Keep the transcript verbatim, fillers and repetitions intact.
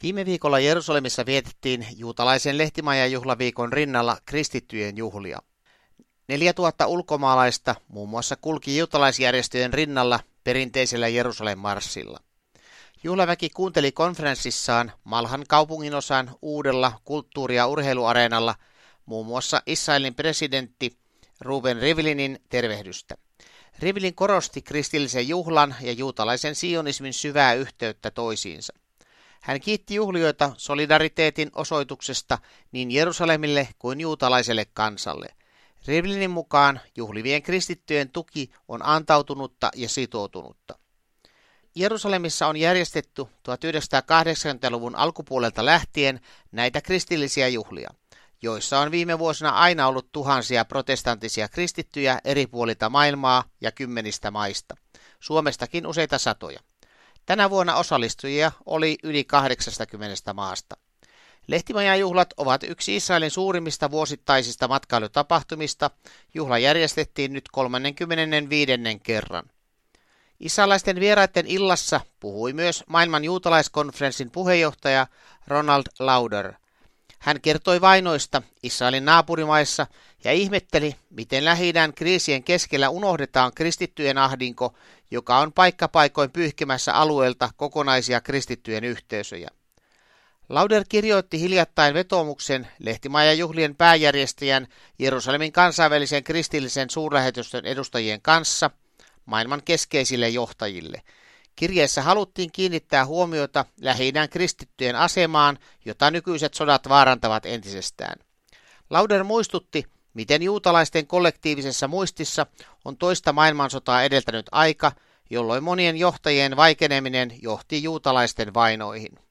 Viime viikolla Jerusalemissa vietettiin juutalaisen lehtimaajajuhlaviikon rinnalla kristittyjen juhlia. Neljätuhatta ulkomaalaista muun muassa kulki juutalaisjärjestöjen rinnalla perinteisellä Jerusalem-marssilla. Juhlaväki kuunteli konferenssissaan Malhan kaupunginosan uudella kulttuuri- ja urheiluareenalla muun muassa Israelin presidentti Reuven Rivlinin tervehdystä. Rivlin korosti kristillisen juhlan ja juutalaisen sionismin syvää yhteyttä toisiinsa. Hän kiitti juhlijoita solidariteetin osoituksesta niin Jerusalemille kuin juutalaiselle kansalle. Rivlinin mukaan juhlivien kristittyjen tuki on antautunutta ja sitoutunutta. Jerusalemissa on järjestetty tuhatyhdeksänsataakahdeksankymmentäluvun alkupuolelta lähtien näitä kristillisiä juhlia, joissa on viime vuosina aina ollut tuhansia protestanttisia kristittyjä eri puolilta maailmaa ja kymmenistä maista, Suomestakin useita satoja. Tänä vuonna osallistujia oli yli kahdeksankymmentä maasta. Lehtimaajajuhlat ovat yksi Israelin suurimmista vuosittaisista matkailutapahtumista. Juhla järjestettiin nyt kolmaskymmenesviides kerran. Israelaisten vieraiden illassa puhui myös maailman juutalaiskonferenssin puheenjohtaja Ronald Lauder. Hän kertoi vainoista Israelin naapurimaissa ja ihmetteli, miten Lähi-idän kriisien keskellä unohdetaan kristittyjen ahdinko, joka on paikkapaikoin pyyhkimässä alueelta kokonaisia kristittyjen yhteisöjä. Lauder kirjoitti hiljattain vetoomuksen lehtimaajajuhlien pääjärjestäjän Jerusalemin kansainvälisen kristillisen suurlähetystön edustajien kanssa maailman keskeisille johtajille. Kirjeessä haluttiin kiinnittää huomiota Lähi-idän kristittyjen asemaan, jota nykyiset sodat vaarantavat entisestään. Lauder muistutti, miten juutalaisten kollektiivisessa muistissa on toista maailmansotaa edeltänyt aika, jolloin monien johtajien vaikeneminen johti juutalaisten vainoihin.